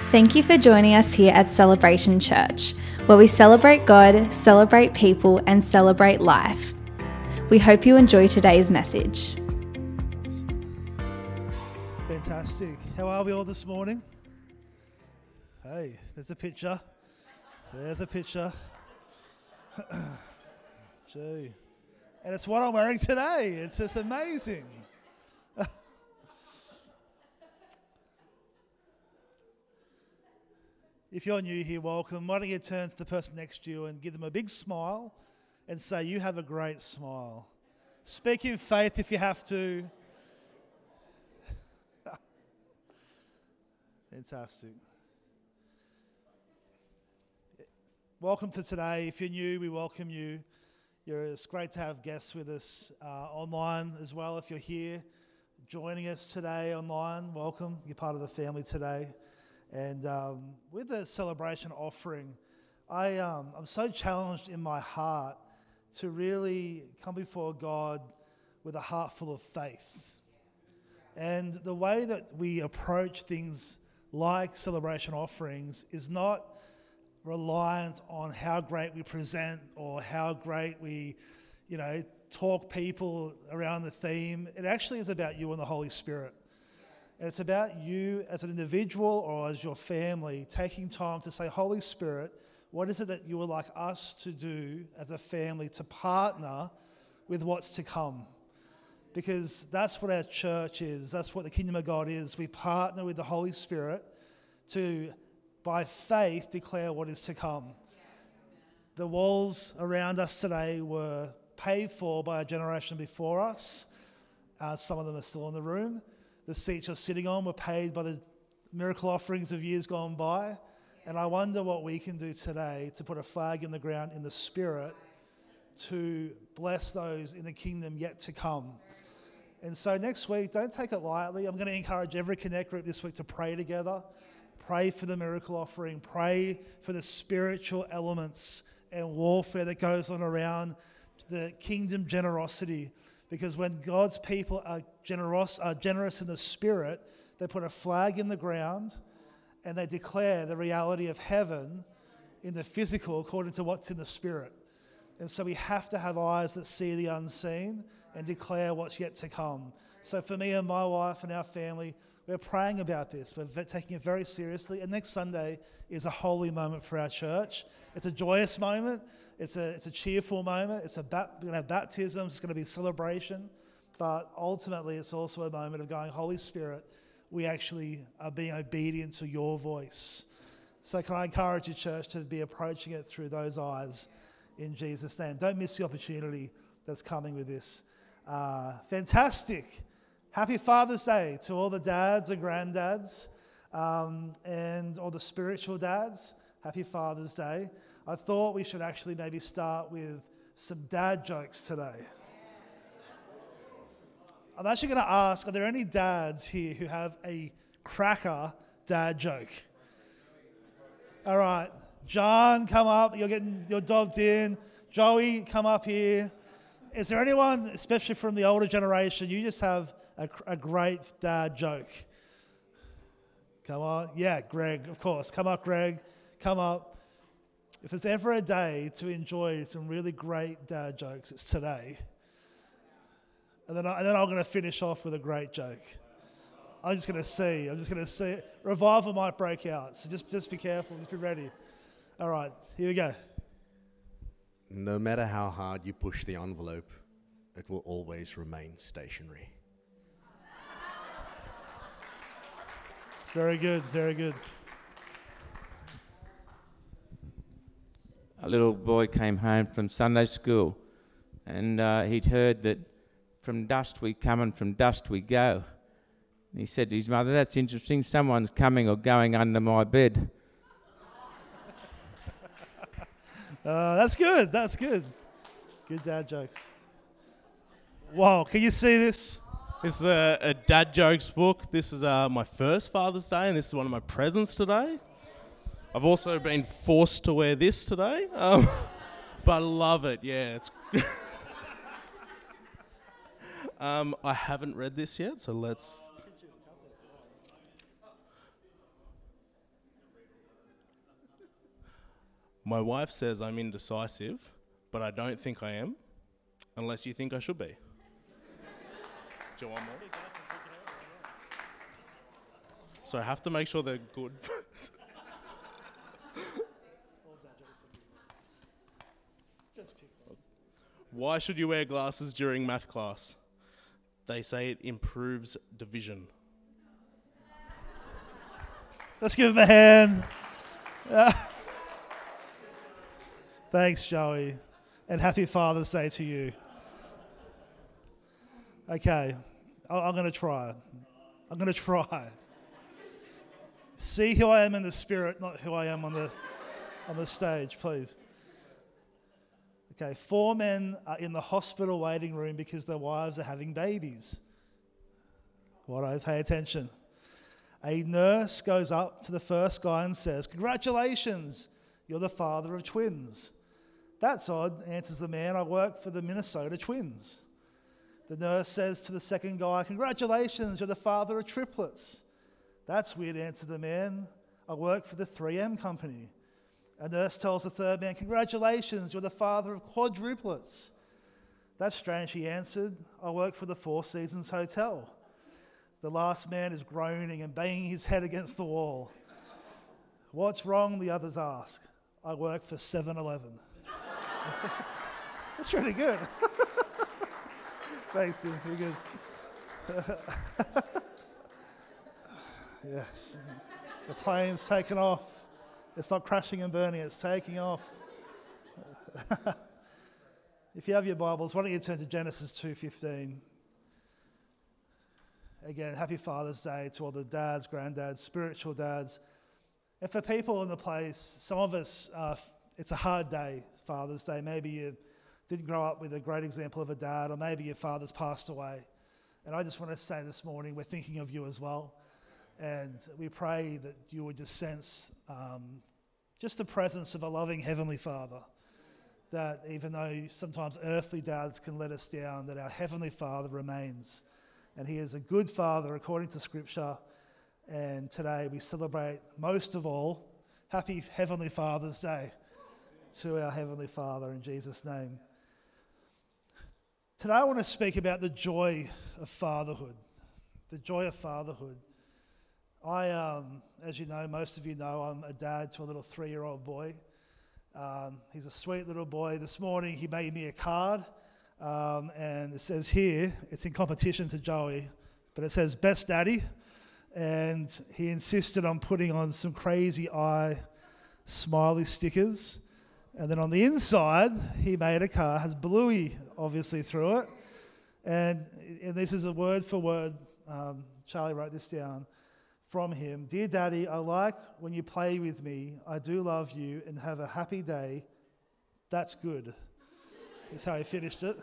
Thank you for joining us here at Celebration Church, where we celebrate God, celebrate people, and celebrate life. We hope you enjoy today's message. Fantastic. How are we all this morning? Hey, there's a picture. There's a picture. Gee. And it's what I'm wearing today. It's just amazing. If you're new here, welcome. Why don't you turn to the person next to you and give them a big smile and say, you have a great smile. Speak in faith if you have to. Fantastic. Welcome to today. If you're new, we welcome you. It's great to have guests with us online as well. If you're here joining us today online, welcome. You're part of the family today. And with the celebration offering, I'm so challenged in my heart to really come before God with a heart full of faith. And the way that we approach things like celebration offerings is not reliant on how great we present or how great we, talk people around the theme. It actually is about you and the Holy Spirit. And it's about you as an individual or as your family taking time to say, Holy Spirit, what is it that you would like us to do as a family to partner with what's to come? Because that's what our church is. That's what the kingdom of God is. We partner with the Holy Spirit to, by faith, declare what is to come. The walls around us today were paid for by a generation before us. Some of them are still in the room. The seats you're sitting on were paid by the miracle offerings of years gone by. And I wonder what we can do today to put a flag in the ground in the Spirit to bless those in the kingdom yet to come. And so next week, don't take it lightly. I'm going to encourage every Connect group this week to pray together. Pray for the miracle offering. Pray for the spiritual elements and warfare that goes on around the kingdom generosity. Because when God's people are generous in the Spirit, they put a flag in the ground and they declare the reality of heaven in the physical according to what's in the Spirit. And so we have to have eyes that see the unseen and declare what's yet to come. So for me and my wife and our family, we're praying about this. We're taking it very seriously. And next Sunday is a holy moment for our church. It's a joyous moment. It's a cheerful moment. We're going to have baptisms. It's going to be celebration. But ultimately, it's also a moment of going, Holy Spirit, we actually are being obedient to your voice. So can I encourage you, church, to be approaching it through those eyes in Jesus' name. Don't miss the opportunity that's coming with this. Fantastic. Happy Father's Day to all the dads and granddads and all the spiritual dads. Happy Father's Day. I thought we should actually maybe start with some dad jokes today. I'm actually going to ask, are there any dads here who have a cracker dad joke? All right. John, come up. You're dobbed in. Joey, come up here. Is there anyone, especially from the older generation, you just have a great dad joke? Come on. Yeah, Greg, of course. Come up, Greg. Come up. If there's ever a day to enjoy some really great dad jokes, it's today. And then I'm going to finish off with a great joke. I'm just going to see. Revival might break out, so just be careful. Just be ready. All right, here we go. No matter how hard you push the envelope, it will always remain stationary. Very good, very good. A little boy came home from Sunday school and he'd heard that from dust we come and from dust we go. And he said to his mother, that's interesting, someone's coming or going under my bed. That's good. Good dad jokes. Wow, can you see this? This is a dad jokes book. This is my first Father's Day, and this is one of my presents today. I've also been forced to wear this today, but I love it. Yeah, it's. I haven't read this yet, so let's. My wife says I'm indecisive, but I don't think I am, unless you think I should be. Do you want more? So I have to make sure they're good. Why should you wear glasses during math class? They say it improves division. Let's give him a hand. Thanks, Joey. And happy Father's Day to you. Okay, I'm going to try. I'm going to try. See who I am in the spirit, not who I am on the stage, please. Okay, 4 men are in the hospital waiting room because their wives are having babies. What I pay attention. A nurse goes up to the first guy and says, "Congratulations, you're the father of twins." "That's odd," answers the man. "I work for the Minnesota Twins." The nurse says to the second guy, "Congratulations, you're the father of triplets." "That's weird," answered the man. "I work for the 3M company." A nurse tells the third man, "Congratulations, you're the father of quadruplets." "That's strange," he answered. "I work for the Four Seasons Hotel." The last man is groaning and banging his head against the wall. "What's wrong?" the others ask. "I work for 7-Eleven. That's pretty good. Thanks, Steve. You're good. Yes. The plane's taken off. It's not crashing and burning, it's taking off. If you have your Bibles, why don't you turn to Genesis 2:15. Again, happy Father's Day to all the dads, granddads, spiritual dads. And for people in the place, some of us, it's a hard day, Father's Day. Maybe you didn't grow up with a great example of a dad, or maybe your father's passed away. And I just want to say this morning, we're thinking of you as well. And we pray that you would just sense just the presence of a loving Heavenly Father. That even though sometimes earthly dads can let us down, that our Heavenly Father remains. And He is a good Father according to Scripture. And today we celebrate, most of all, happy Heavenly Father's Day to our Heavenly Father in Jesus' name. Today I want to speak about the joy of fatherhood. The joy of fatherhood. As you know, most of you know, I'm a dad to a little 3-year-old boy. He's a sweet little boy. This morning he made me a card, and it says here, it's in competition to Joey, but it says "Best Daddy," and he insisted on putting on some crazy eye smiley stickers. And then on the inside, he made a card, has Bluey obviously through it, and this is a word for word, Charlie wrote this down, from him. "Dear Daddy, I like when you play with me. I do love you, and have a happy day. That's good." That's how he finished it.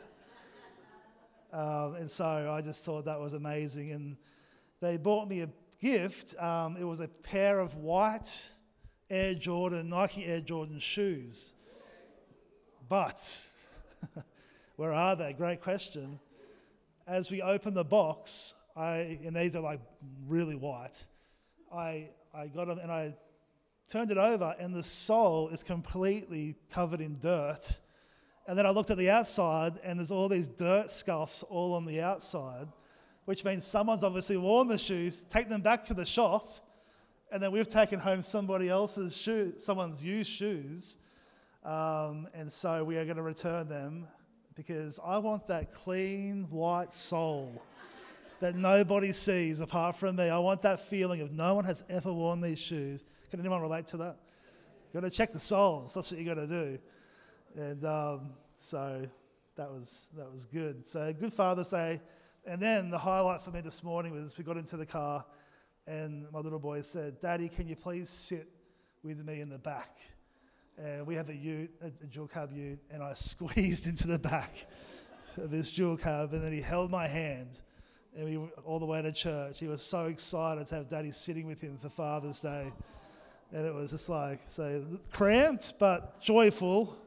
And so I just thought that was amazing. And they bought me a gift. It was a pair of white Nike Air Jordan shoes. But where are they? Great question. As we open the box, and these are like really white, I got them and I turned it over, and the sole is completely covered in dirt. And then I looked at the outside, and there's all these dirt scuffs all on the outside, which means someone's obviously worn the shoes, take them back to the shop, and then we've taken home somebody else's shoes, someone's used shoes, and so we are going to return them because I want that clean white sole that nobody sees apart from me. I want that feeling of no one has ever worn these shoes. Can anyone relate to that? You've got to check the soles. That's what you got to do. And so that was good. So good Father's Day. And then the highlight for me this morning was we got into the car, and my little boy said, "Daddy, can you please sit with me in the back?" And we have a ute, a dual cab ute, and I squeezed into the back of this dual cab, and then he held my hand. And we went all the way to church. He was so excited to have Daddy sitting with him for Father's Day. And it was just like, so cramped, but joyful.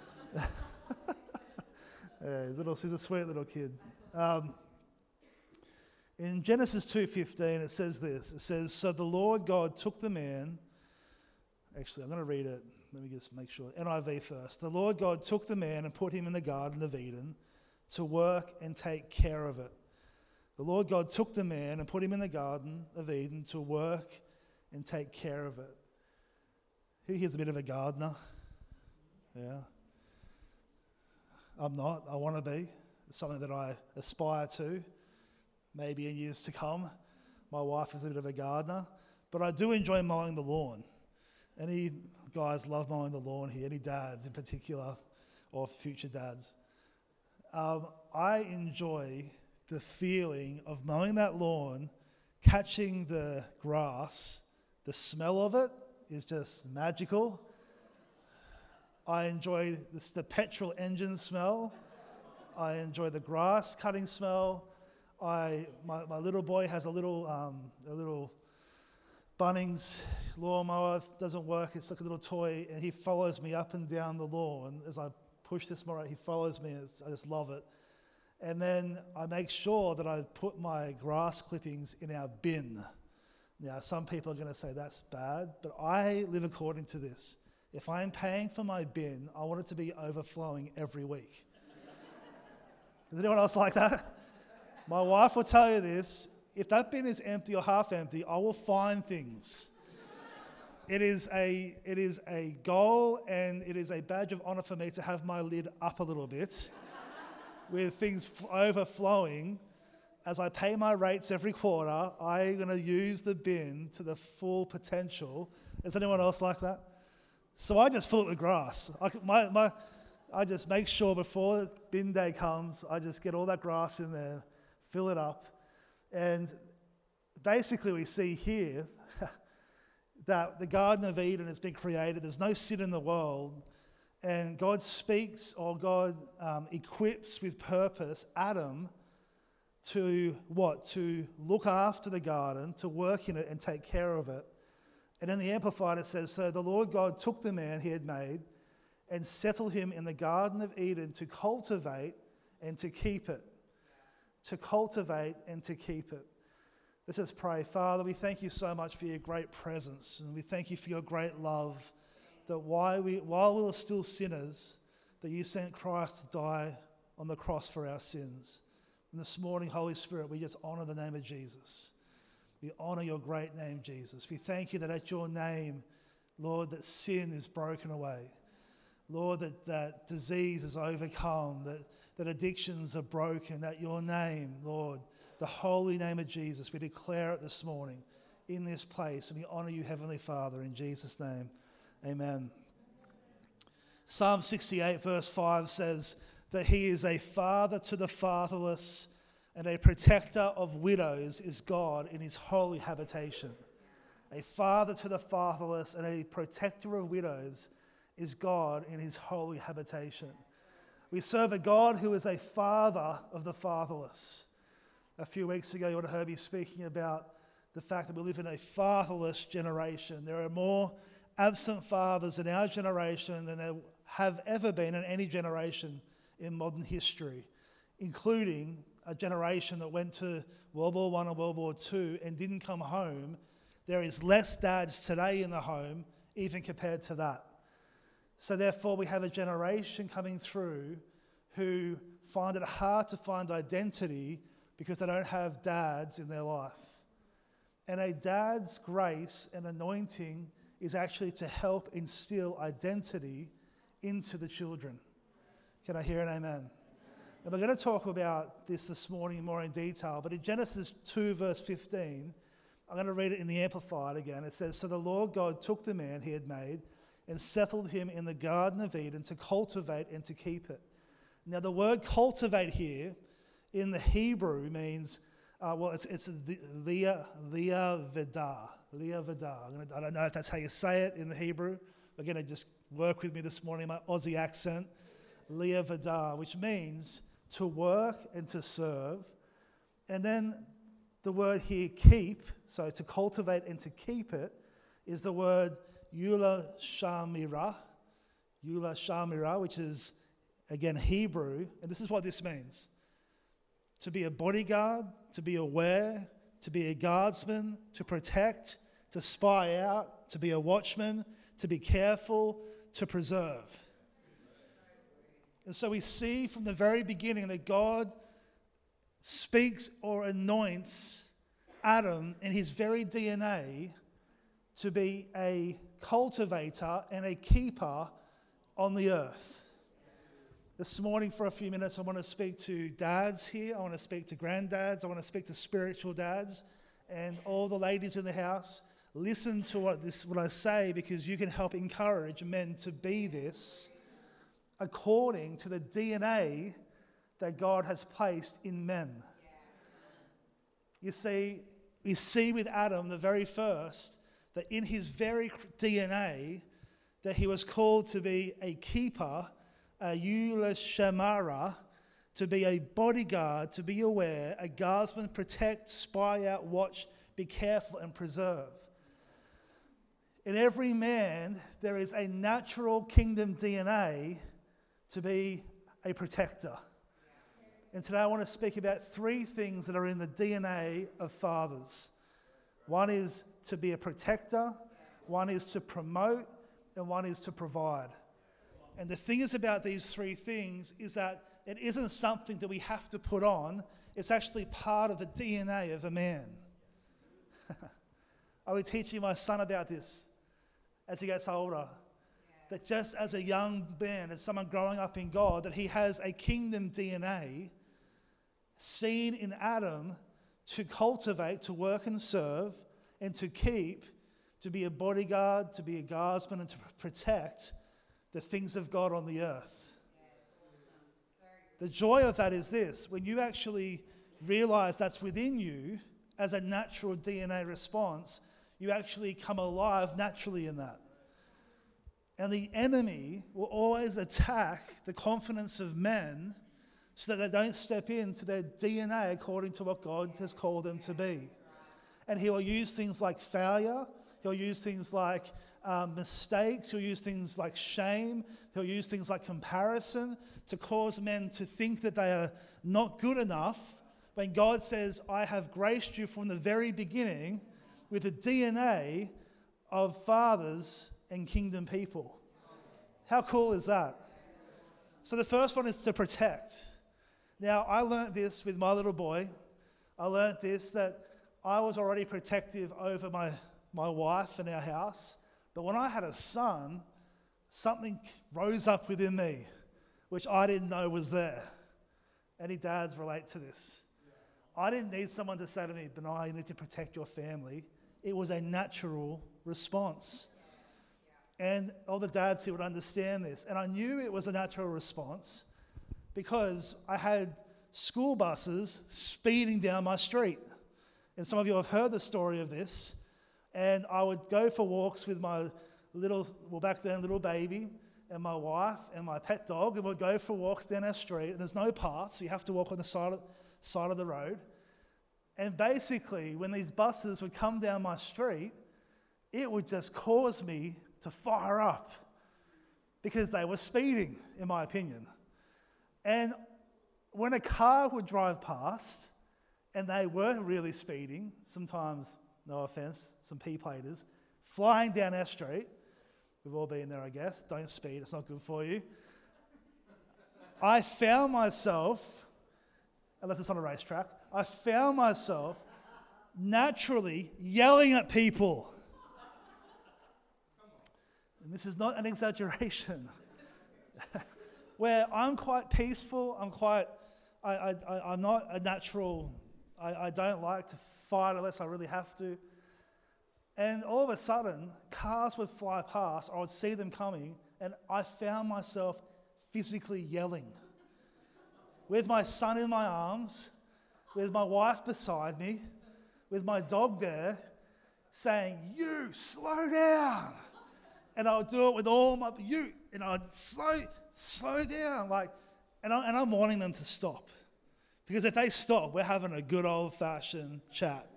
Yeah, he's a sweet little kid. In Genesis 2:15, it says this. It says, "So the Lord God took the man..." Actually, I'm going to read it. Let me just make sure. NIV first. The Lord God took the man and put him in the Garden of Eden to work and take care of it. The Lord God took the man and put him in the Garden of Eden to work and take care of it. Who here's a bit of a gardener? Yeah. I'm not. I want to be. It's something that I aspire to, maybe in years to come. My wife is a bit of a gardener. But I do enjoy mowing the lawn. Any guys love mowing the lawn here? Any dads in particular, or future dads? I enjoy the feeling of mowing that lawn, catching the grass. The smell of it is just magical. I enjoy the petrol engine smell. I enjoy the grass cutting smell. My little boy has a little Bunnings lawnmower. Doesn't work. It's like a little toy, and he follows me up and down the lawn as I push this mower. He follows me. I just love it. And then I make sure that I put my grass clippings in our bin. Now, some people are going to say that's bad, but I live according to this. If I am paying for my bin, I want it to be overflowing every week. Is anyone else like that? My wife will tell you this. If that bin is empty or half empty, I will find things. It is a goal and it is a badge of honor for me to have my lid up a little bit with things overflowing. As I pay my rates every quarter, I'm going to use the bin to the full potential. Is anyone else like that? So I just fill it with grass. I just make sure before bin day comes, I just get all that grass in there, fill it up. And basically we see here that the Garden of Eden has been created. There's no sin in the world. And God speaks, or God equips with purpose Adam to what? To look after the garden, to work in it and take care of it. And in the Amplified it says, so the Lord God took the man he had made and settled him in the Garden of Eden to cultivate and to keep it. To cultivate and to keep it. Let's just pray. Father, we thank you so much for your great presence, and we thank you for your great love, that while we were still sinners, that you sent Christ to die on the cross for our sins. And this morning, Holy Spirit, we just honor the name of Jesus. We honor your great name, Jesus. We thank you that at your name, Lord, that sin is broken away. Lord, that disease is overcome, that addictions are broken. At your name, Lord, the holy name of Jesus, we declare it this morning in this place, and we honor you, Heavenly Father, in Jesus' name. Amen. Psalm 68 verse 5 says that he is a father to the fatherless and a protector of widows is God in his holy habitation. A father to the fatherless and a protector of widows is God in his holy habitation. We serve a God who is a father of the fatherless. A few weeks ago, you would have heard me speaking about the fact that we live in a fatherless generation. There are more absent fathers in our generation than there have ever been in any generation in modern history, including a generation that went to World War I and World War II and didn't come home. There is less dads today in the home, even compared to that. So therefore, we have a generation coming through who find it hard to find identity because they don't have dads in their life. And a dad's grace and anointing is actually to help instill identity into the children. Can I hear an amen? And we're going to talk about this morning more in detail, but in Genesis 2 verse 15, I'm going to read it in the Amplified again. It says, so the Lord God took the man he had made and settled him in the Garden of Eden to cultivate and to keep it. Now the word cultivate here in the Hebrew means, it's Leah Vedah. Leah Vedah. I don't know if that's how you say it in the Hebrew. Again, just work with me this morning, my Aussie accent. Leah Vedah, which means to work and to serve. And then the word here, keep, so to cultivate and to keep it, is the word Eula Shamira, which is, again, Hebrew. And this is what this means. To be a bodyguard, to be aware, to be a guardsman, to protect, to spy out, to be a watchman, to be careful, to preserve. And so we see from the very beginning that God speaks or anoints Adam in his very DNA to be a cultivator and a keeper on the earth. This morning for a few minutes I want to speak to dads here, I want to speak to granddads, I want to speak to spiritual dads, and all the ladies in the house. Listen to what I say, because you can help encourage men to be this according to the DNA that God has placed in men. You see, we see with Adam, the very first, that in his very DNA, that he was called to be a keeper, a Yuleshamara, to be a bodyguard, to be aware, a guardsman, protect, spy out, watch, be careful and preserve. In every man, there is a natural kingdom DNA to be a protector. And today I want to speak about 3 things that are in the DNA of fathers. One is to be a protector, one is to promote, and one is to provide. And the thing is about these 3 things is that it isn't something that we have to put on, it's actually part of the DNA of a man. I was teaching my son about this as he gets older. That just as a young man, as someone growing up in God, that he has a kingdom DNA seen in Adam to cultivate, to work and serve, and to keep, to be a bodyguard, to be a guardsman, and to protect the things of God on the earth. The joy of that is this: when you actually realize that's within you as a natural DNA response, you actually come alive naturally in that. And the enemy will always attack the confidence of men so that they don't step into their DNA according to what God has called them to be. And he will use things like failure, he'll use things like mistakes, he'll use things like shame, he'll use things like comparison to cause men to think that they are not good enough, when God says, I have graced you from the very beginning with a DNA of fathers and kingdom people. How cool is that? So the first one is to protect. Now, I learned this with my little boy. I learned this, that I was already protective over my wife and our house. But when I had a son, something rose up within me, which I didn't know was there. Any dads relate to this? I didn't need someone to say to me, Benai, you need to protect your family. It was a natural response. And all the dads here would understand this. And I knew it was a natural response because I had school buses speeding down my street. And some of you have heard the story of this. And I would go for walks with my back then, little baby, and my wife and my pet dog, and we'd go for walks down our street. And there's no path, so you have to walk on the side of the road. And basically, when these buses would come down my street, it would just cause me to fire up because they were speeding, in my opinion. And when a car would drive past and they were really speeding, sometimes, no offense, some P-platers, flying down our street, we've all been there, I guess, don't speed, it's not good for you. I found myself, unless it's on a racetrack, I found myself naturally yelling at people. And this is not an exaggeration. Where I'm quite peaceful, I'm not a natural, I don't like to fight unless I really have to. And all of a sudden, cars would fly past, I would see them coming, and I found myself physically yelling. With my son in my arms, with my wife beside me, with my dog there, saying, "You, slow down." And I would do it with all my, and I'd slow down, and I'm wanting them to stop. Because if they stop, we're having a good old-fashioned chat.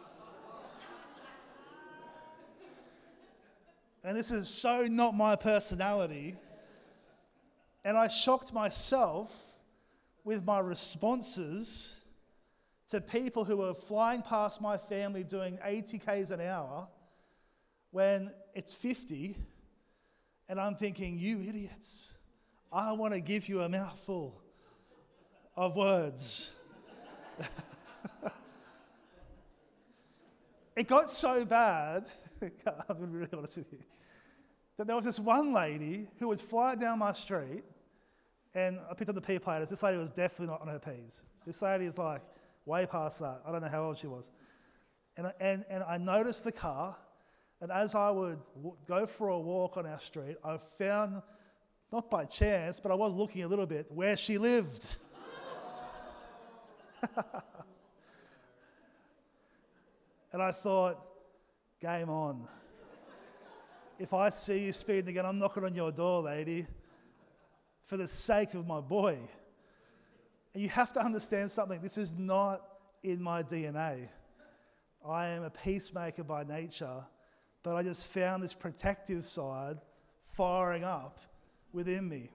And this is so not my personality. And I shocked myself with my responses to people who were flying past my family doing 80 k's an hour when it's 50, And I'm thinking, you idiots, I want to give you a mouthful of words. It got so bad, I'm going to be really honest with you, that there was this one lady who would fly down my street, and I picked up the P platers. This lady was definitely not on her Ps. This lady is like way past that. I don't know how old she was. And I noticed the car, and as I would go for a walk on our street, I found, not by chance, but I was looking a little bit, where she lived. And I thought, game on. If I see you speeding again, I'm knocking on your door, lady, for the sake of my boy. And you have to understand something. This is not in my DNA. I am a peacemaker by nature, but I just found this protective side firing up within me.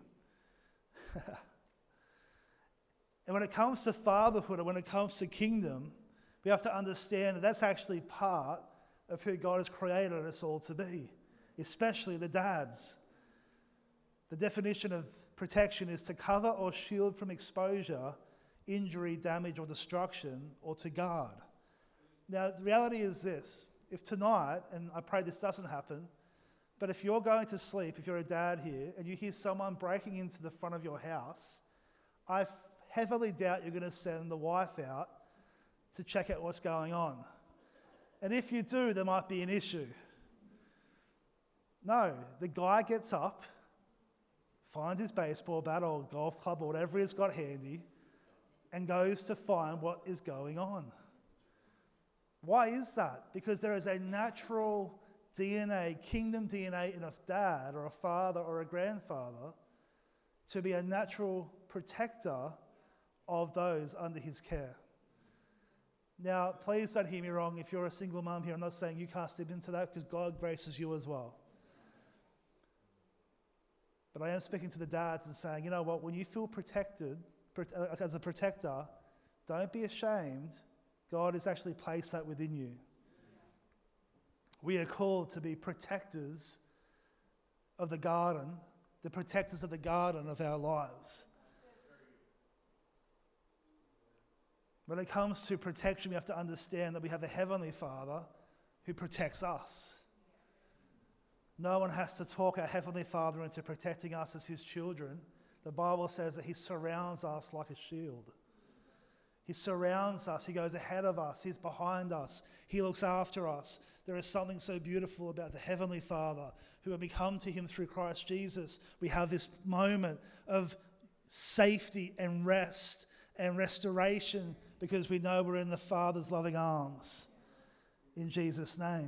And when it comes to fatherhood, and when it comes to kingdom, we have to understand that that's actually part of who God has created us all to be, especially the dads. The definition of protection is to cover or shield from exposure, injury, damage, or destruction, or to guard. Now, the reality is this. If tonight, and I pray this doesn't happen, but if you're going to sleep, if you're a dad here, and you hear someone breaking into the front of your house, I heavily doubt you're going to send the wife out to check out what's going on. And if you do, there might be an issue. No, the guy gets up, finds his baseball bat or golf club or whatever he's got handy, and goes to find what is going on. Why is that? Because there is a natural DNA, kingdom DNA in a dad or a father or a grandfather to be a natural protector of those under his care. Now, please don't hear me wrong. If you're a single mum here, I'm not saying you can't step into that, because God graces you as well. But I am speaking to the dads and saying, you know what, when you feel protected as a protector, don't be ashamed. God has actually placed that within you. We are called to be protectors of the garden, the protectors of the garden of our lives. When it comes to protection, we have to understand that we have a Heavenly Father who protects us. No one has to talk our Heavenly Father into protecting us as His children. The Bible says that He surrounds us like a shield. He surrounds us. He goes ahead of us. He's behind us. He looks after us. There is something so beautiful about the Heavenly Father, who when we come to Him through Christ Jesus, we have this moment of safety and rest and restoration, because we know we're in the Father's loving arms. In Jesus' name.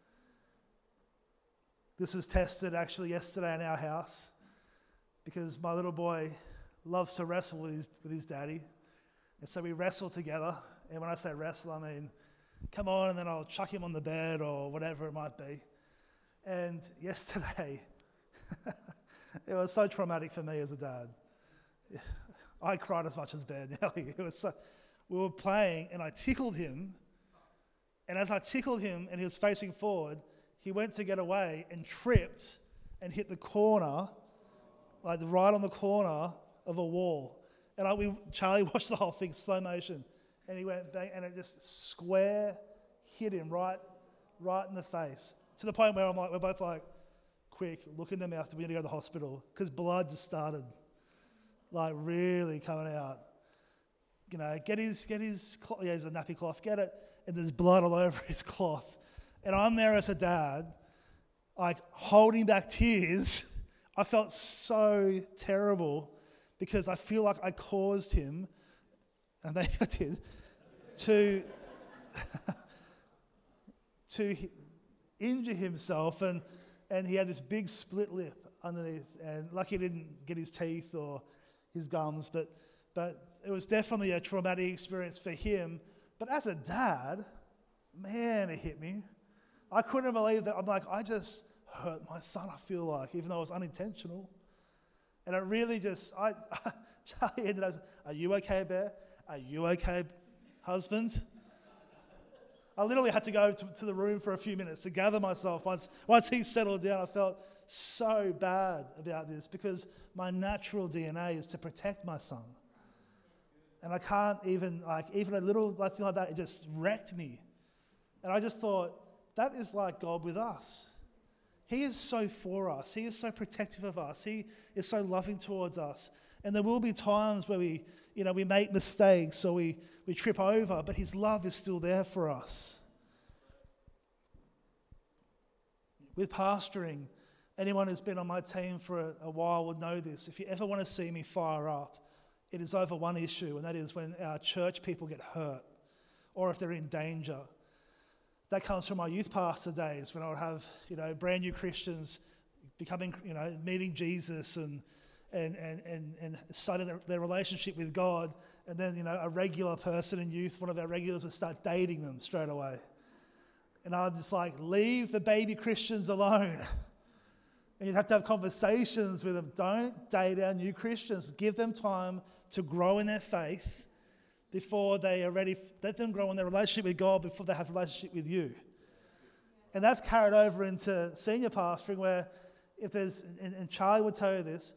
This was tested actually yesterday in our house, because my little boy loves to wrestle with his daddy. And so we wrestle together. And when I say wrestle, I mean, come on, and then I'll chuck him on the bed or whatever it might be. And yesterday, it was so traumatic for me as a dad. I cried as much as Ben. It was so, we were playing, and I tickled him. And as I tickled him and he was facing forward, he went to get away and tripped and hit the corner, like right on the corner of a wall. And Charlie watched the whole thing slow motion, and he went bang, and it just square hit him right in the face, to the point where we're both like, quick, look in the mouth, we're going to go to the hospital, because blood just started, like really coming out. You know, get his cloth, yeah, he's a nappy cloth, get it, and there's blood all over his cloth. And I'm there as a dad, like holding back tears. I felt so terrible, because I feel like I caused him, and maybe I did, to injure himself, and he had this big split lip underneath, and lucky he didn't get his teeth or his gums, but it was definitely a traumatic experience for him. But as a dad, man, it hit me. I couldn't believe that. I'm like, I just hurt my son, I feel like, even though it was unintentional. And it really just, Charlie ended up, are you okay, Bear? Are you okay, husband? I literally had to go to the room for a few minutes to gather myself. Once he settled down, I felt so bad about this because my natural DNA is to protect my son. And I can't even a little thing like that, it just wrecked me. And I just thought, that is like God with us. He is so for us. He is so protective of us. He is so loving towards us. And there will be times where we make mistakes or we trip over, but his love is still there for us. With pastoring, anyone who's been on my team for a while would know this. If you ever want to see me fire up, it is over one issue, and that is when our church people get hurt or if they're in danger. That comes from my youth pastor days when I would have, brand new Christians becoming, meeting Jesus and starting their relationship with God. And then, a regular person in youth, one of our regulars, would start dating them straight away. And I'm just like, leave the baby Christians alone. And you'd have to have conversations with them. Don't date our new Christians. Give them time to grow in their faith before they are ready. Let them grow in their relationship with God before they have a relationship with you. And that's carried over into senior pastoring where if there's, and Charlie would tell you this,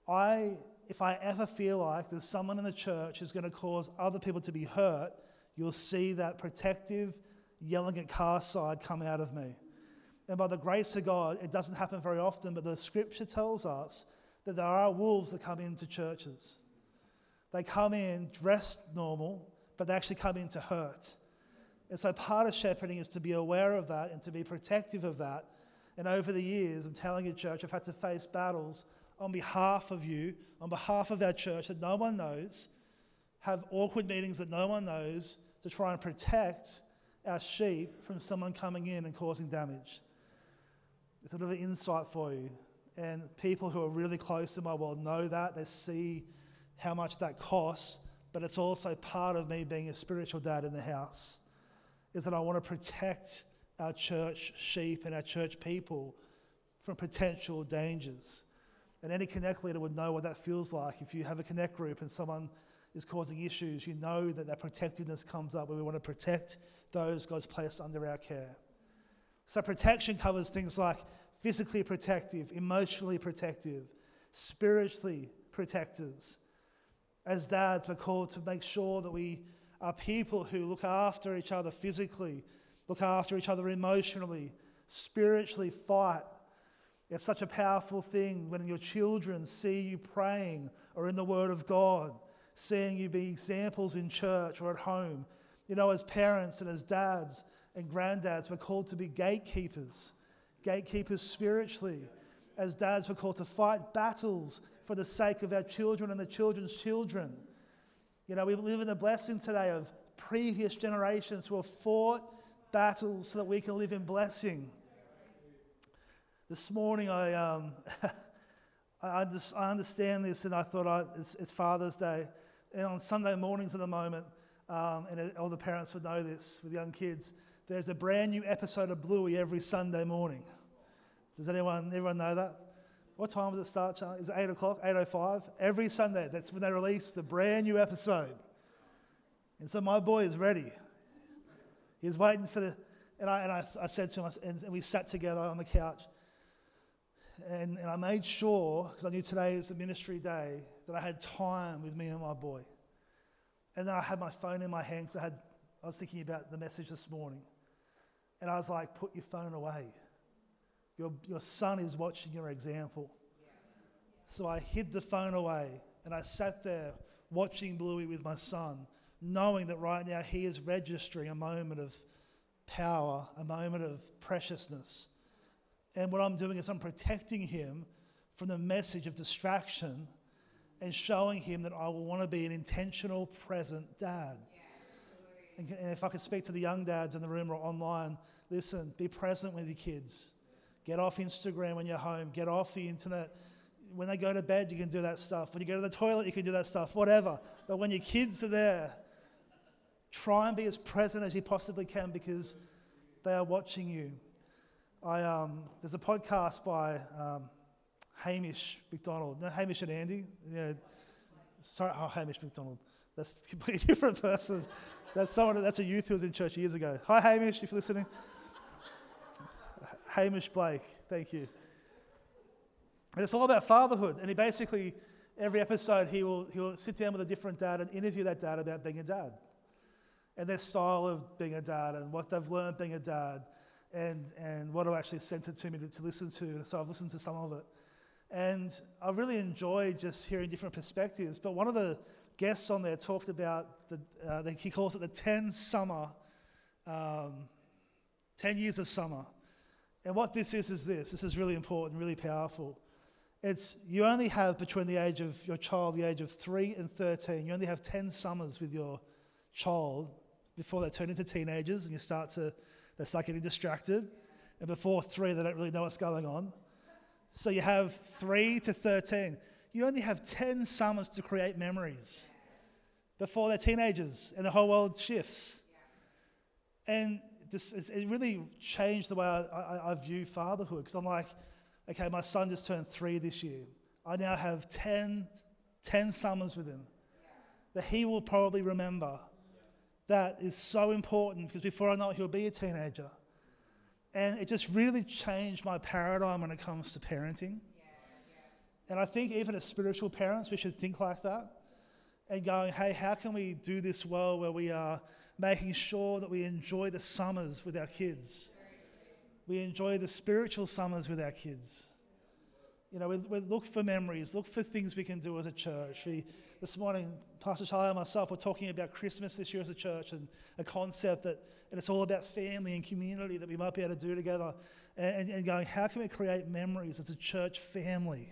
if I ever feel like there's someone in the church who's going to cause other people to be hurt, you'll see that protective, yelling at car side come out of me. And by the grace of God, it doesn't happen very often, but the scripture tells us that there are wolves that come into churches. They come in dressed normal, but they actually come in to hurt. And so part of shepherding is to be aware of that and to be protective of that. And over the years, I'm telling you, church, I've had to face battles on behalf of you, on behalf of our church that no one knows, have awkward meetings that no one knows to try and protect our sheep from someone coming in and causing damage. It's a little bit of insight for you. And people who are really close to my world know that. They see how much that costs, but it's also part of me being a spiritual dad in the house, is that I want to protect our church sheep and our church people from potential dangers. And any Connect leader would know what that feels like. If you have a Connect group and someone is causing issues, you know that protectiveness comes up where we want to protect those God's placed under our care. So protection covers things like physically protective, emotionally protective, spiritually protectors. As dads, we're called to make sure that we are people who look after each other physically, look after each other emotionally, spiritually fight. It's such a powerful thing when your children see you praying or in the Word of God, seeing you be examples in church or at home. As parents and as dads and granddads, we're called to be gatekeepers spiritually. As dads, we're called to fight battles for the sake of our children and the children's children. We live in the blessing today of previous generations who have fought battles so that we can live in blessing. This morning, I understand this, and I thought it's Father's Day. And on Sunday mornings at the moment, and all the parents would know this with young kids, there's a brand new episode of Bluey every Sunday morning. Does everyone know that? What time does it start, Charlie? Is it 8 o'clock, 8:05? Every Sunday, that's when they release the brand new episode. And so my boy is ready. He's waiting for and I said to him, and we sat together on the couch, and I made sure, because I knew today is a ministry day, that I had time with me and my boy. And then I had my phone in my hand, because I was thinking about the message this morning. And I was like, put your phone away. Your son is watching your example. So I hid the phone away and I sat there watching Bluey with my son, knowing that right now he is registering a moment of power, a moment of preciousness. And what I'm doing is I'm protecting him from the message of distraction and showing him that I will want to be an intentional, present dad. And if I could speak to the young dads in the room or online, listen, be present with your kids. Get off Instagram when you're home. Get off the internet. When they go to bed, you can do that stuff. When you go to the toilet, you can do that stuff, whatever. But when your kids are there, try and be as present as you possibly can because they are watching you. There's a podcast by Hamish McDonald. No, Hamish and Andy. Hamish McDonald. That's a completely different person. That's a youth who was in church years ago. Hi, Hamish, if you're listening. Hamish Blake, thank you. And it's all about fatherhood. And he basically, every episode, he'll sit down with a different dad and interview that dad about being a dad. And their style of being a dad and what they've learned being a dad and what I actually sent it to me to listen to. So I've listened to some of it. And I really enjoyed just hearing different perspectives. But one of the guests on there talked about, he calls it the 10 years of summer. And what this is this. This is really important, really powerful. It's you only have between the age of your child, the age of 3 and 13, you only have 10 summers with your child before they turn into teenagers and they start getting distracted. And before 3, they don't really know what's going on. So you have 3 to 13. You only have 10 summers to create memories before they're teenagers and the whole world shifts. And it really changed the way I view fatherhood, because I'm like, okay, my son just turned 3 this year. I now have 10 summers with him that he will probably remember. That is so important, because before I know it, he'll be a teenager. And it just really changed my paradigm when it comes to parenting. And I think even as spiritual parents, we should think like that and going, hey, how can we do this well where we are making sure that we enjoy the summers with our kids? We enjoy the spiritual summers with our kids. You know, we look for memories, look for things we can do as a church. This morning, Pastor Charlie and myself were talking about Christmas this year as a church and a concept and it's all about family and community that we might be able to do together and going, how can we create memories as a church family?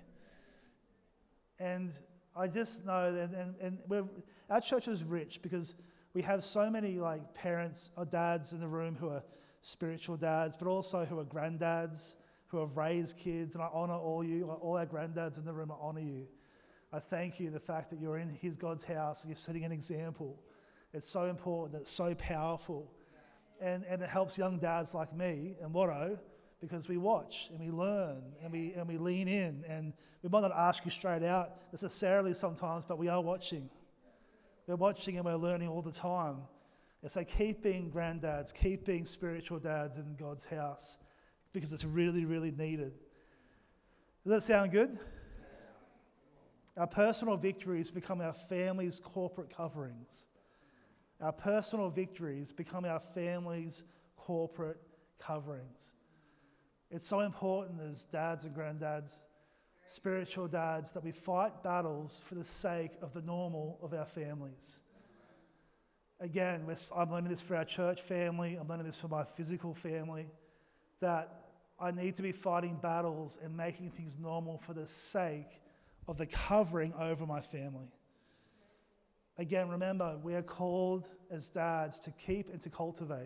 And I just know that our church is rich because we have so many like parents or dads in the room who are spiritual dads, but also who are granddads, who have raised kids, and I honour all our granddads in the room. I honour you. I thank you the fact that you're in God's house and you're setting an example. It's so important. It's so powerful, and it helps young dads like me and Watto, because we watch and we learn and we lean in, and we might not ask you straight out necessarily sometimes, but we are watching. We're watching and we're learning all the time. And so keep being granddads, keep being spiritual dads in God's house, because it's really, really needed. Does that sound good? Our personal victories become our family's corporate coverings. Our personal victories become our family's corporate coverings. It's so important as dads and granddads, spiritual dads, that we fight battles for the sake of the normal of our families. Again, I'm learning this for our church family, I'm learning this for my physical family, that I need to be fighting battles and making things normal for the sake of the covering over my family. Again, remember, we are called as dads to keep and to cultivate.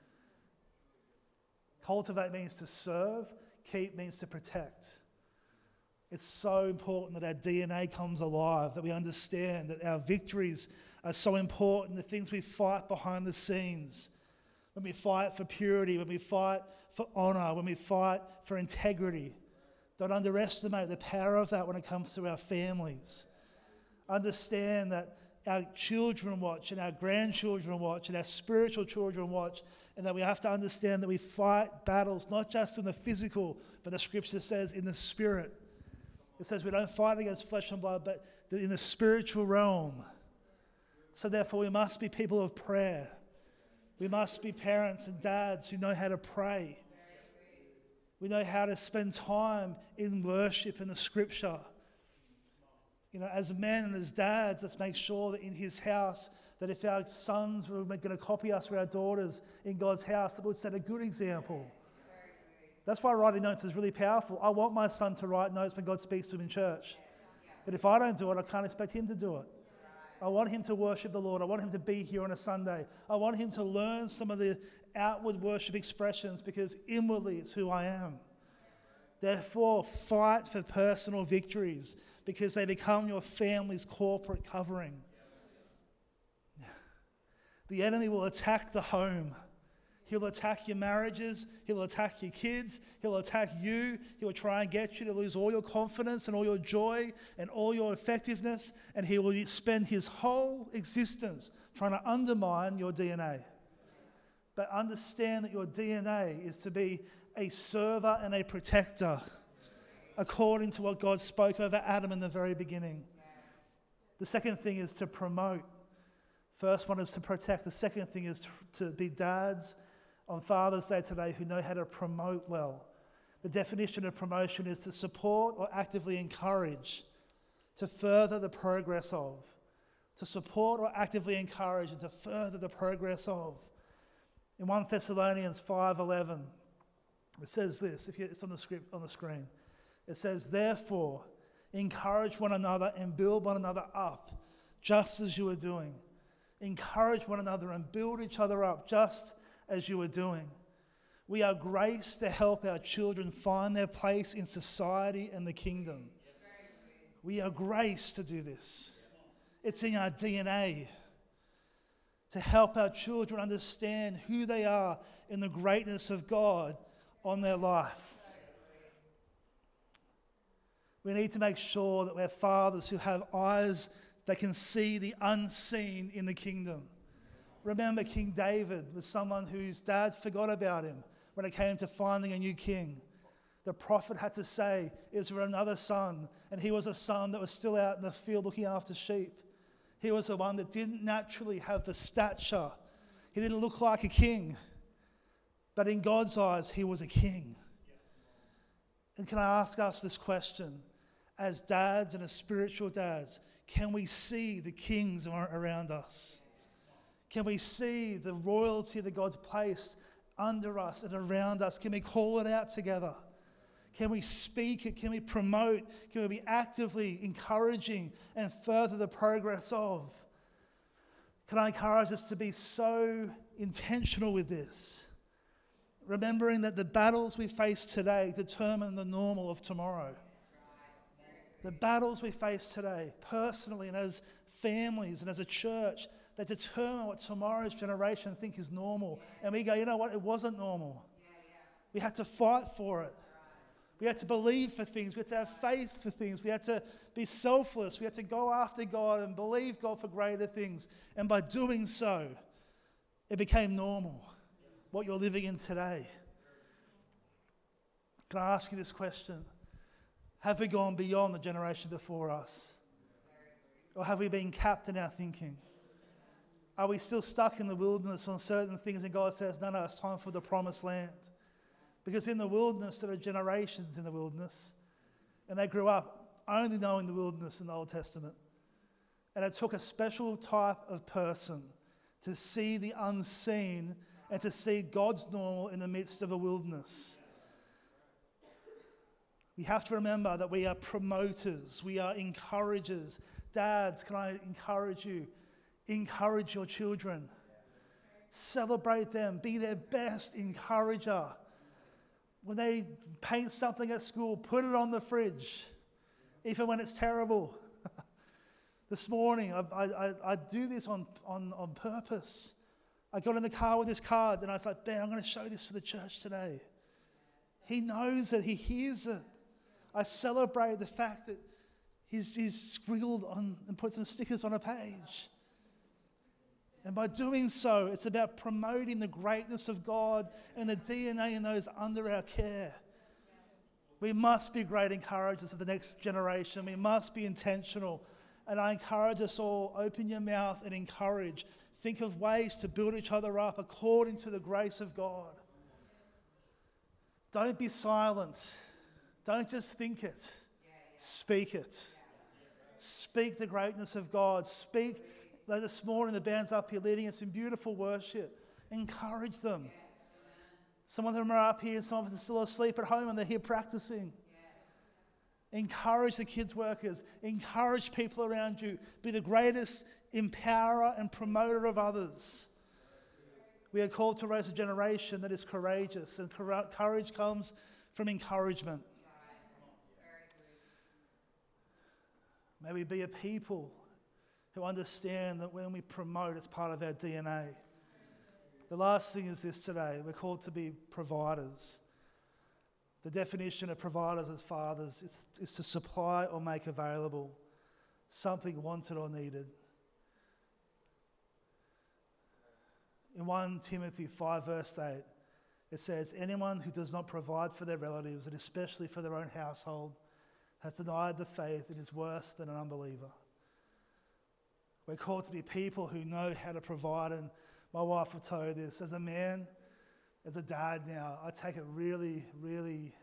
Cultivate means to serve, keep means to protect. It's so important that our DNA comes alive, that we understand that our victories are so important, the things we fight behind the scenes. When we fight for purity, when we fight for honour, when we fight for integrity. Don't underestimate the power of that when it comes to our families. Understand that our children watch and our grandchildren watch and our spiritual children watch, and that we have to understand that we fight battles not just in the physical, but the scripture says in the spirit. It says we don't fight against flesh and blood, but in the spiritual realm. So therefore we must be people of prayer. We must be parents and dads who know how to pray. We know how to spend time in worship in the scripture. You know, as men and as dads, let's make sure that in his house, that if our sons were going to copy us or our daughters in God's house, that we'd set a good example. That's why writing notes is really powerful. I want my son to write notes when God speaks to him in church. But if I don't do it, I can't expect him to do it. I want him to worship the Lord. I want him to be here on a Sunday. I want him to learn some of the outward worship expressions, because inwardly it's who I am. Therefore, fight for personal victories, because they become your family's corporate covering. The enemy will attack the home. He'll attack your marriages. He'll attack your kids. He'll attack you. He'll try and get you to lose all your confidence and all your joy and all your effectiveness. And he will spend his whole existence trying to undermine your DNA. But understand that your DNA is to be a server and a protector. according to what God spoke over Adam in the very beginning. The second thing is to promote. First one is to protect. The second thing is to be dads on Father's Day today who know how to promote well. The definition of promotion is to support or actively encourage, to further the progress of. To support or actively encourage and to further the progress of. In 1 Thessalonians 5:11, it says this, it's on the screen. It says, therefore, encourage one another and build one another up, just as you are doing. Encourage one another and build each other up, just as you are doing. We are graced to help our children find their place in society and the kingdom. We are graced to do this. It's in our DNA to help our children understand who they are in the greatness of God on their life. We need to make sure that we're fathers who have eyes that can see the unseen in the kingdom. Remember, King David was someone whose dad forgot about him when it came to finding a new king. The prophet had to say, is there another son? And he was a son that was still out in the field looking after sheep. He was the one that didn't naturally have the stature. He didn't look like a king. But in God's eyes, he was a king. And can I ask us this question? As dads and as spiritual dads, can we see the kings around us? Can we see the royalty that God's placed under us and around us? Can we call it out together? Can we speak it? Can we promote? Can we be actively encouraging and further the progress of? Can I encourage us to be so intentional with this? Remembering that the battles we face today determine the normal of tomorrow. The battles we face today, personally and as families and as a church, they determine what tomorrow's generation think is normal. And we go, you know what? It wasn't normal. We had to fight for it. We had to believe for things. We had to have faith for things. We had to be selfless. We had to go after God and believe God for greater things. And by doing so, it became normal, what you're living in today. Can I ask you this question? Have we gone beyond the generation before us? Or have we been capped in our thinking? Are we still stuck in the wilderness on certain things and God says, no, it's time for the promised land? Because in the wilderness, there are generations in the wilderness. And they grew up only knowing the wilderness in the Old Testament. And it took a special type of person to see the unseen and to see God's normal in the midst of a wilderness. We have to remember that we are promoters. We are encouragers. Dads, can I encourage you? Encourage your children. Celebrate them. Be their best encourager. When they paint something at school, put it on the fridge, even when it's terrible. This morning, I do this on purpose. I got in the car with this card, and I was like, Ben, I'm going to show this to the church today. He knows it. He hears it. I celebrate the fact that he's scribbled on and put some stickers on a page. And by doing so, it's about promoting the greatness of God and the DNA in those under our care. We must be great encouragers of the next generation. We must be intentional. And I encourage us all, open your mouth and encourage. Think of ways to build each other up according to the grace of God. Don't be silent. Don't just think it. Speak it. Speak the greatness of God. Speak. Like this morning, the band's up here leading us in beautiful worship. Encourage them. Some of them are up here, some of them are still asleep at home and they're here practicing. Encourage the kids' workers. Encourage people around you. Be the greatest empowerer and promoter of others. We are called to raise a generation that is courageous, and courage comes from encouragement. May we be a people who understand that when we promote, it's part of our DNA. The last thing is this today. We're called to be providers. The definition of providers as fathers is to supply or make available something wanted or needed. In 1 Timothy 5 verse 8, it says, anyone who does not provide for their relatives, and especially for their own household, has denied the faith and is worse than an unbeliever. We're called to be people who know how to provide, and my wife will tell you this. As a man, as a dad now, I take it really, really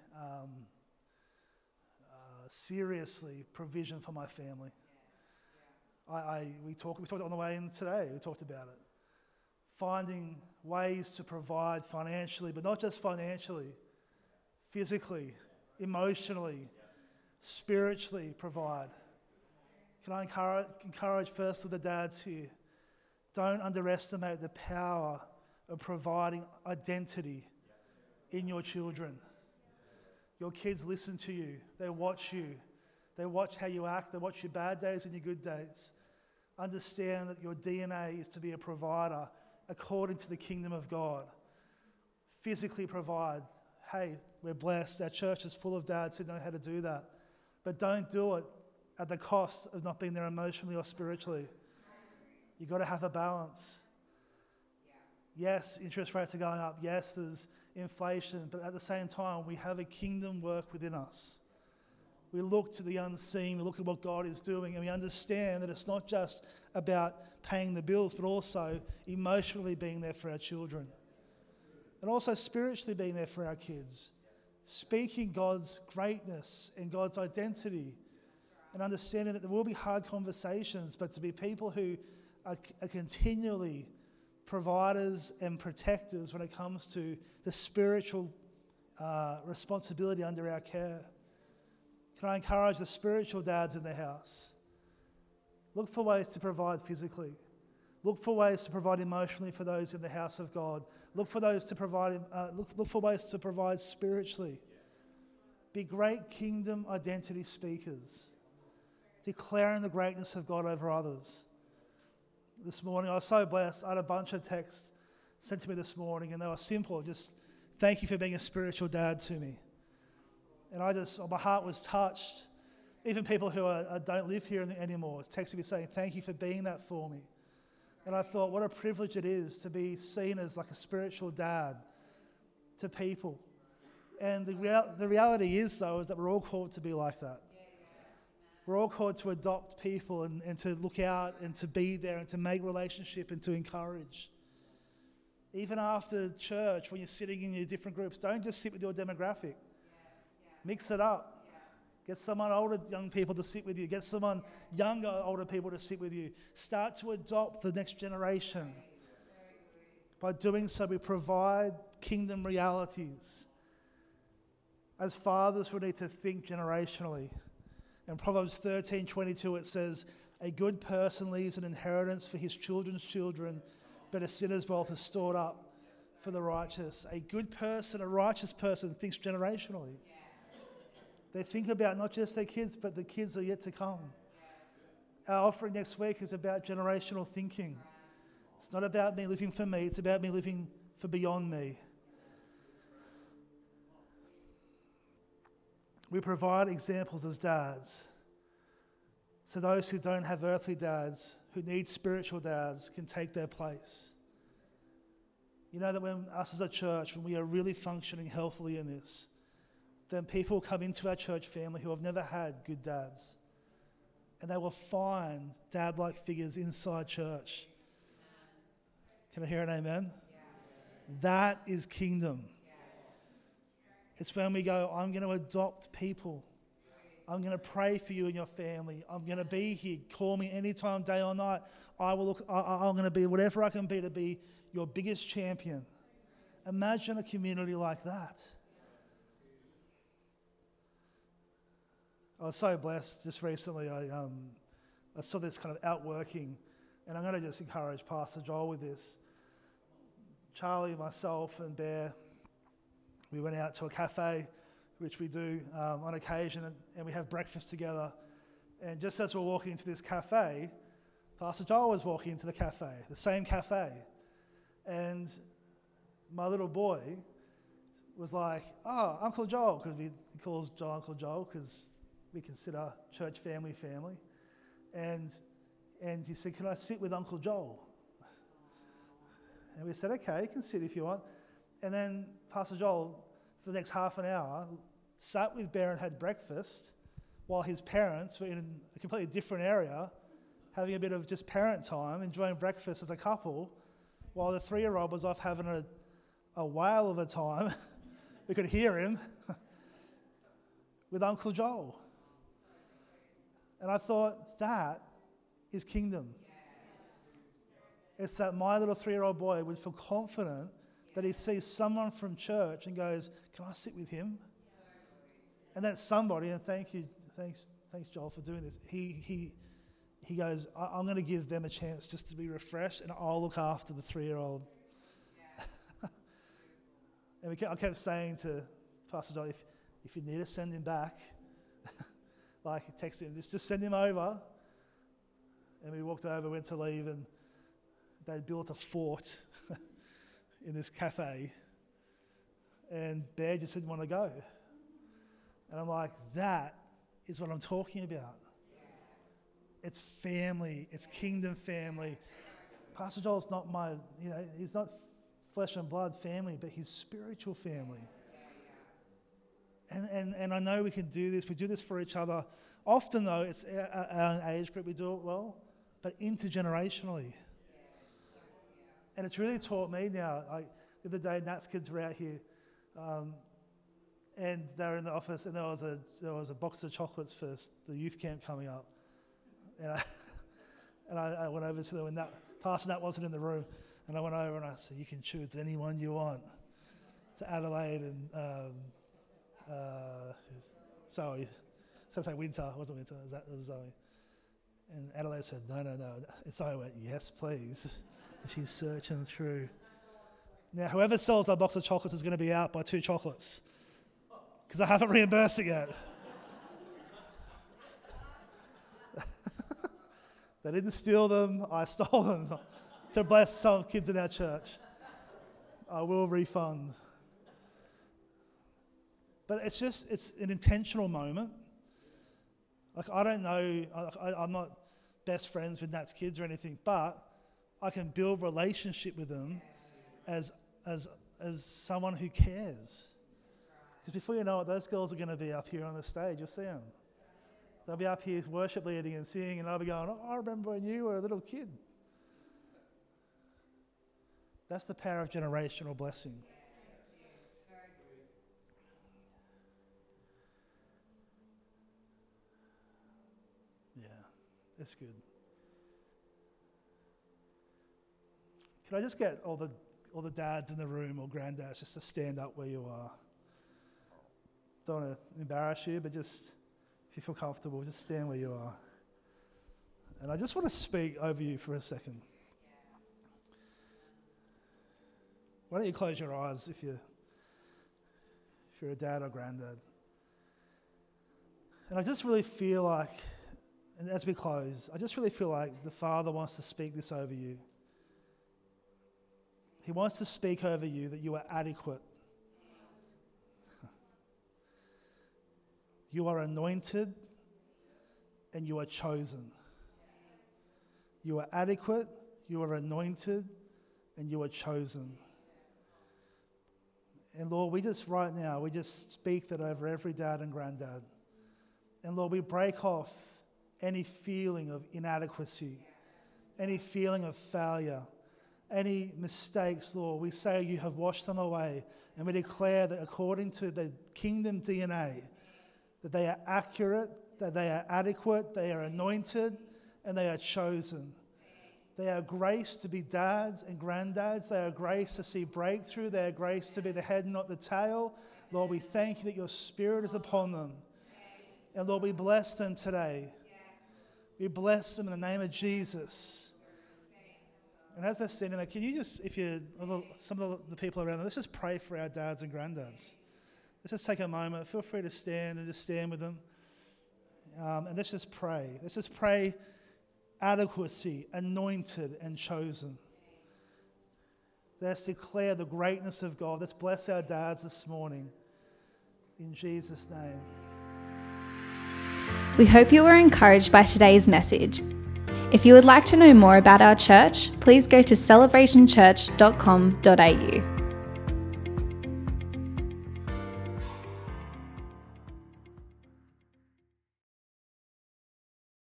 seriously, provision for my family. We talked on the way in today, we talked about it. Finding ways to provide financially, but not just financially, physically, emotionally, spiritually provide. Can I encourage firstly the dads here, don't underestimate the power of providing identity in your children. Your kids listen to you, they watch how you act, they watch your bad days and your good days. Understand that your DNA is to be a provider according to the kingdom of God. Physically provide. Hey, we're blessed, our church is full of dads who know how to do that. But don't do it at the cost of not being there emotionally or spiritually. You've got to have a balance. Yes, interest rates are going up. Yes, there's inflation. But at the same time, we have a kingdom work within us. We look to the unseen. We look at what God is doing. And we understand that it's not just about paying the bills, but also emotionally being there for our children. And also spiritually being there for our kids. Speaking God's greatness and God's identity. And understanding that there will be hard conversations, but to be people who are continually providers and protectors when it comes to the spiritual responsibility under our care. Can I encourage the spiritual dads in the house? Look for ways to provide physically. Look for ways to provide emotionally for those in the house of God. Look for ways to provide spiritually. Be great kingdom identity speakers, declaring the greatness of God over others. This morning, I was so blessed. I had a bunch of texts sent to me this morning, and they were simple. Just, thank you for being a spiritual dad to me. And my heart was touched. Even people who don't live here anymore texted me saying, thank you for being that for me. And I thought, what a privilege it is to be seen as like a spiritual dad to people. And the reality is, though, is that we're all called to be like that. We're all called to adopt people and to look out and to be there and to make relationship and to encourage. Even after church, when you're sitting in your different groups, don't just sit with your demographic. Mix it up. Get someone older, young people to sit with you. Get someone younger, older people to sit with you. Start to adopt the next generation. By doing so, we provide kingdom realities. As fathers, we need to think generationally. In Proverbs 13:22, it says, a good person leaves an inheritance for his children's children, but a sinner's wealth is stored up for the righteous. A good person, a righteous person, thinks generationally. They think about not just their kids, but the kids that are yet to come. Our offering next week is about generational thinking. It's not about me living for me, it's about me living for beyond me. We provide examples as dads. So those who don't have earthly dads, who need spiritual dads, can take their place. You know that when us as a church, when we are really functioning healthily in this, then people come into our church family who have never had good dads. And they will find dad-like figures inside church. Can I hear an amen? That is kingdom. It's when we go, I'm going to adopt people. I'm going to pray for you and your family. I'm going to be here. Call me anytime, day or night. I'm going to be whatever I can be to be your biggest champion. Imagine a community like that. I was so blessed just recently. I saw this kind of outworking, and I'm going to just encourage Pastor Joel with this. Charlie, myself, and Bear, we went out to a cafe, which we do on occasion, and we have breakfast together. And just as we're walking into this cafe, Pastor Joel was walking into the cafe, the same cafe. And my little boy was like, oh, Uncle Joel, because he calls Joel Uncle Joel, because we consider church family. And he said, can I sit with Uncle Joel? And we said, okay, you can sit if you want. And then Pastor Joel, for the next half an hour, sat with Bear and had breakfast while his parents were in a completely different area, having a bit of just parent time, enjoying breakfast as a couple, while the 3-year-old was off having a whale of a time. We could hear him with Uncle Joel. And I thought, that is kingdom. It's that my little 3-year-old boy would feel confident that he sees someone from church and goes, can I sit with him? And that somebody, and thanks Joel for doing this, he goes, I'm going to give them a chance just to be refreshed, and I'll look after the 3-year-old. And I kept saying to Pastor Joel, if you need to send him back, like text him, just send him over. And we walked over, went to leave, and they built a fort in this cafe. And Bear just didn't want to go. And I'm like, that is what I'm talking about. It's family. It's kingdom family. Pastor Joel's not he's not flesh and blood family, but he's spiritual family. And I know we can do this. We do this for each other. Often, though, it's our own age group we do it well, but intergenerationally. And it's really taught me now. Like the other day, Nat's kids were out here, and they were in the office, and there was a box of chocolates for the youth camp coming up. And I went over to them, and Pastor Nat wasn't in the room, and I went over and I said, "You can choose anyone you want." To Adelaide and Zoe. Something Winter, it wasn't Winter, it was Zoe. And Adelaide said, no. And Zoe went, yes, please. And she's searching through. Now, whoever sells that box of chocolates is going to be out by 2 chocolates, because I haven't reimbursed it yet. They didn't steal them, I stole them to bless some kids in our church. I will refund. But it's an intentional moment. Like, I don't know, I'm not best friends with Nat's kids or anything, but I can build relationship with them as someone who cares. Because before you know it, those girls are going to be up here on the stage. You'll see them. They'll be up here worship leading and singing, and I'll be going, I remember when you were a little kid. That's the power of generational blessing. It's good. Can I just get all the dads in the room or granddads just to stand up where you are? Don't want to embarrass you, but just if you feel comfortable, just stand where you are. And I just want to speak over you for a second. Why don't you close your eyes if you're a dad or granddad? And I just really feel like, and as we close, I just really feel like the Father wants to speak this over you. He wants to speak over you that you are adequate. You are anointed and you are chosen. You are adequate, you are anointed, and you are chosen. And Lord, we just speak that over every dad and granddad. And Lord, we break off any feeling of inadequacy, any feeling of failure, any mistakes, Lord. We say you have washed them away, and we declare that according to the kingdom DNA, that they are accurate, that they are adequate, they are anointed, and they are chosen. They are graced to be dads and granddads. They are graced to see breakthrough. They are graced to be the head, not the tail. Lord, we thank you that your Spirit is upon them. And Lord, we bless them today. We bless them in the name of Jesus. And as they're standing there, can you just, some of the people around them, let's just pray for our dads and granddads. Let's just take a moment. Feel free to stand and just stand with them. And let's just pray. Let's just pray adequacy, anointed and chosen. Let's declare the greatness of God. Let's bless our dads this morning. In Jesus' name. We hope you were encouraged by today's message. If you would like to know more about our church, please go to celebrationchurch.com.au.